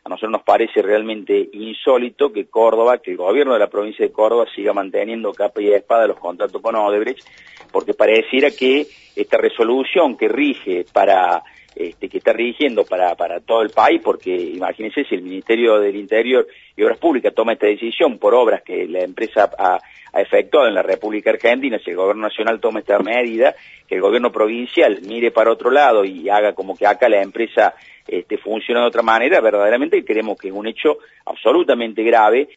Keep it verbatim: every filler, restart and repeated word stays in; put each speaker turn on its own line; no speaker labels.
a nosotros nos parece realmente insólito que Córdoba, que el gobierno de la provincia de Córdoba siga manteniendo capa y espada los contratos con Odebrecht, porque pareciera que esta resolución que rige para, este, que está rigiendo para, para todo el país, porque imagínense si el Ministerio del Interior y Obras Públicas toma esta decisión por obras que la empresa ha, ha efectuado en la República Argentina, si el gobierno nacional toma esta medida, que el gobierno provincial mire para otro lado y haga como que acá la empresa este, funciona de otra manera, verdaderamente creemos que es un hecho absolutamente grave.